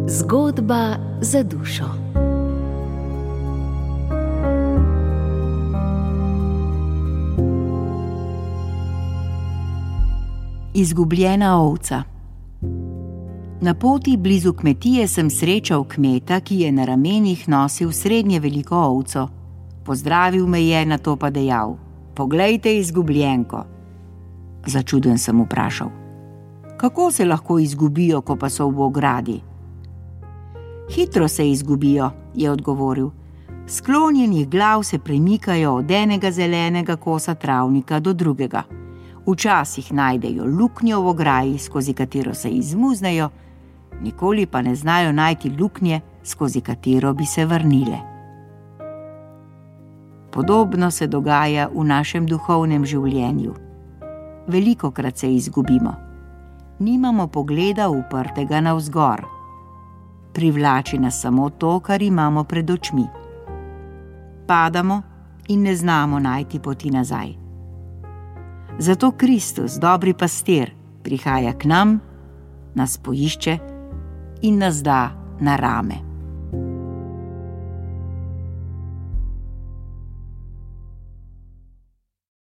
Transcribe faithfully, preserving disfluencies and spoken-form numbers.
Zgodba za dušo. Izgubljena ovca. Na poti blizu kmetije sem srečal kmeta, ki je na ramenih nosil srednje veliko ovco. Pozdravil me je, nato pa dejal: "Poglejte izgubljenko." Začuden sem vprašal: "Kako se lahko izgubijo, ko pa so v ogradi?" "Hitro se izgubijo," je odgovoril. "Sklonjenih glav se premikajo od enega zelenega kosa travnika do drugega. Včasih najdejo luknjo v ograji, skozi katero se izmuznejo, nikoli pa ne znajo najti luknje, skozi katero bi se vrnile." Podobno se dogaja v našem duhovnem življenju. Velikokrat se izgubimo. Nimamo pogleda uprtega navzgor. Privlači nas samo to, kar imamo pred očmi. Padamo in ne znamo najti poti nazaj. Zato Kristus, dobri pastir, prihaja k nam, nas poišče in nas da na rame.